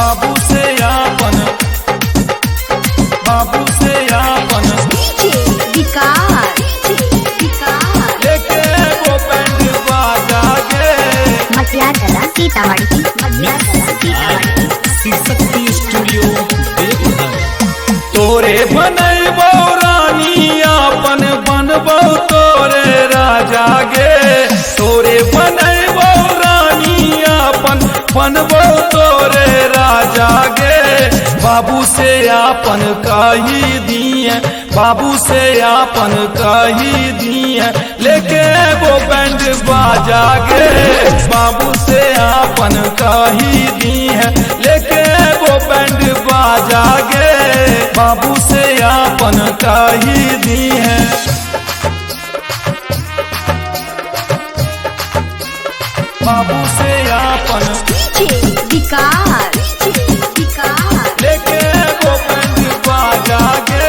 बाबू से आपन लेके वो बैंड बाजा गे शक्ति स्टूडियो तोरे बनैबो रानी आपन बनबो तोरे राजा गे तोरे बनैबो रानी आपन बनबो तोरे राजा गे बाबू से आपन कही दिए बाबू से आपन कही दिए लेके वो बैंड बाजा गे बाबू से आपन कही दिए लेके वो बैंड बाजा गे बाबू से आपन कही दिए बाबू से आपन लेके वो बैंड बाजा गे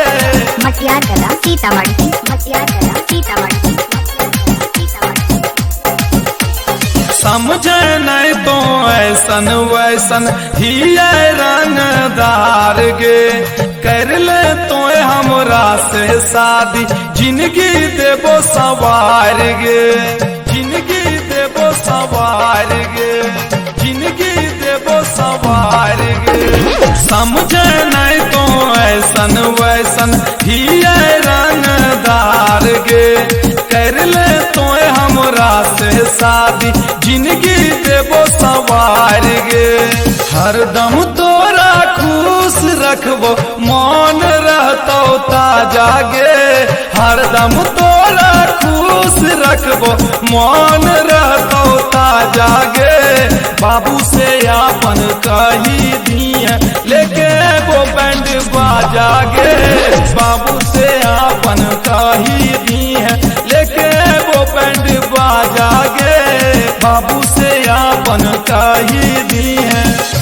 समझे नहीं तो ऐसन वैसन ही रंगदार गे कर ले तो हमरा से शादी जिंदगी देबो सवार गे जिंदगी देबो सवार गे जिंदगी देबो सवार गे समझे नहीं तो ऐसन वैसन ही रंगदार गे कर ले तो हमरा से शादी जिंदगी देबो सवार गे हरदम तोरा खुश रखबो मन रहतो ताजा गे हरदम तोरा खुश रखबो मन रहतो ताजा गे बाबू से आपन कही दिए लेके वो बैंड बाजा गे बाबू से आपन कही दिए लेके वो बैंड बाजा गे बाबू से आपन कही दिए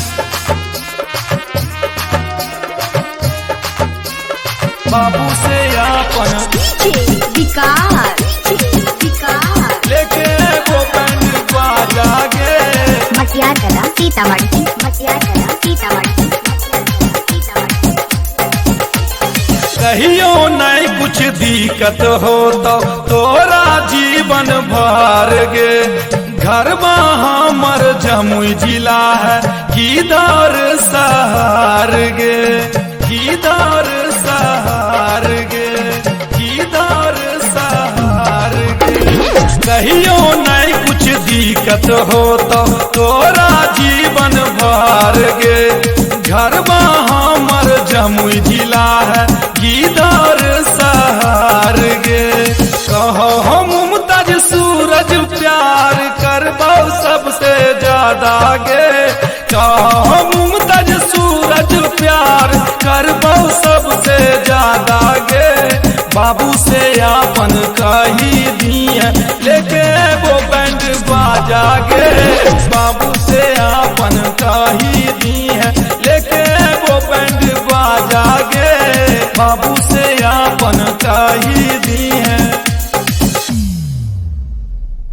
बाबू से आपन लेके वो बैंड बाजा गे कहियो नहीं कुछ दिक्कत हो तो तोरा जीवन भर गे घर हमर जमुई जिला है किधर सहार गे किधर सहार गे किधर सहार गे कहियो नहीं कुछ दिक्कत हो तो तोरा जीवन भर गे घर हमर जमुई जिला है किधर सहार गे कहो हम मुमताज सूरज प्यार करबो सबसे ज्यादा गे कहो मुमताज सूरज प्यार करबो सबसे ज्यादा गे बाबू से आपन कही दिए लेके वो बैंड बाजा गे बाबू से